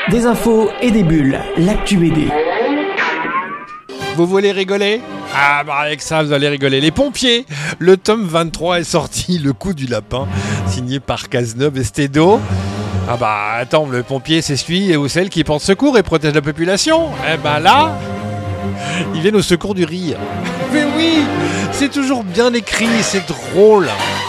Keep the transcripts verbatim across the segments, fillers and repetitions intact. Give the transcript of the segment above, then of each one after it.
Des infos et des bulles, l'actu B D. Vous voulez rigoler ? Ah bah avec ça vous allez rigoler. Les pompiers, le tome vingt-trois est sorti, Le coup du lapin, signé par Cazeneuve et Stédo. Ah bah attends, le pompier c'est celui ou celle qui porte secours et protège la population. Eh ben là, ils viennent au secours du rire. Mais oui, c'est toujours bien écrit, c'est drôle.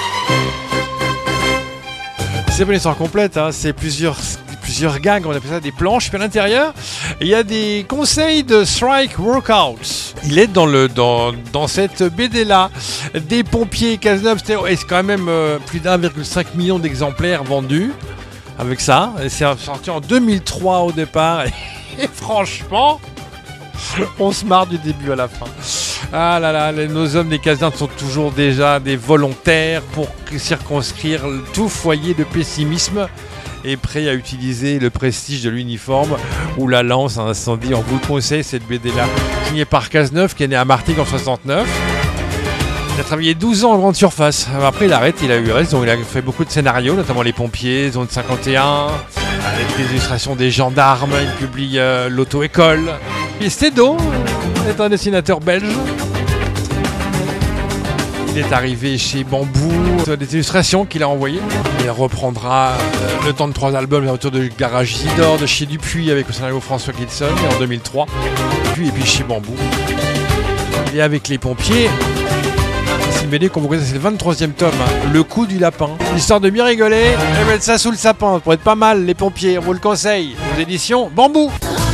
C'est pas une histoire complète, hein. C'est plusieurs... plusieurs gags, on appelle ça des planches, puis à l'intérieur, il y a des conseils de strike workouts. Il est dans, le, dans, dans cette B D-là, des pompiers Cazeneuve, et c'est quand même euh, plus d'un virgule cinq million d'exemplaires vendus avec ça. Et c'est sorti en deux mille trois au départ, et, et franchement, on se marre du début à la fin. Ah là là, les, nos hommes des casernes sont toujours déjà des volontaires pour circonscrire tout foyer de pessimisme et prêt à utiliser le prestige de l'uniforme ou la lance à incendie. On vous le conseille, cette B D-là, signée par Cazeneuve, qui est né à Martigues en soixante-neuf. Il a travaillé douze ans en grande surface. Après, il arrête, il a eu raison. Il a fait beaucoup de scénarios, notamment Les Pompiers, Zone cinquante et un, avec des illustrations des gendarmes. Il publie euh, L'Auto-École. Et Stédo est un dessinateur belge. Il est arrivé chez Bambou, des illustrations qu'il a envoyées. Il reprendra euh, le temps de trois albums autour de Garage Isidore, de chez Dupuis avec le scénario François Gilson en deux mille trois. Puis, et puis chez Bambou. Il est avec Les Pompiers. C'est une B D qu'on vous connaît, c'est le vingt-troisième tome, hein, Le coup du lapin. Histoire de bien rigoler et mettre ça sous le sapin pour être pas mal, Les Pompiers, on vous le conseille. Aux éditions Bambou.